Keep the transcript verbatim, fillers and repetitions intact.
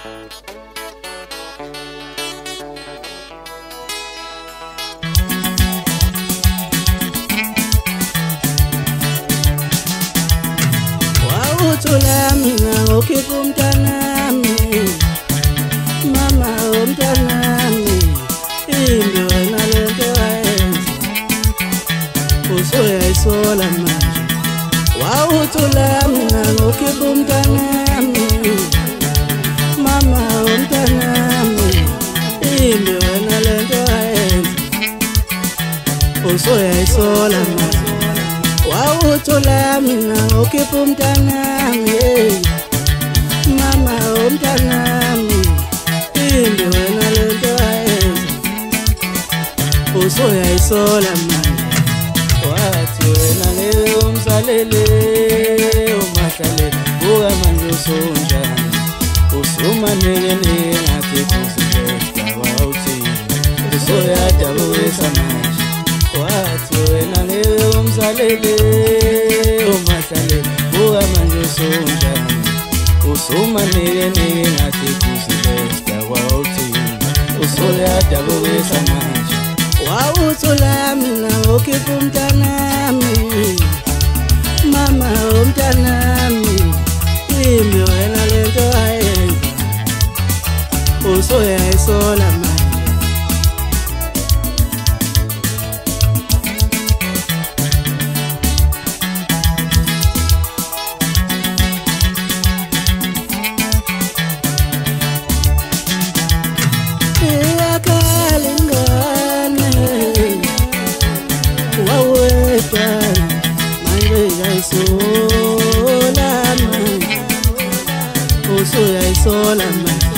Wawuthula mina ngokhipha umntanami, mama umntanami, imbi wena lento wayenza usuyayisola manje. Wawuthula mina ngokhipha umntanami, mama umntanami, imbi wena lento wayenza usuyayisola manje. Wawuthula mina ngokhipha umntanami, mama umntanami, imbi wena lento wayenza usuyayisola manje. Wathi wena ngeke umsalele umahlale buka manje usunjani, usumanekene ngathi kusibesta wawuthini usuyadabukisa manje. Wathi wena ngeke umsalele umahlale buka manje usunjani, usumanekene ngathi kusibesta wawuthini usuyadabukisa manje. Wawuthula mina ngokhipha umntanami, mama umntanami, imbi wena lento wayenza usuyayisola manje. Usuyayisola manje.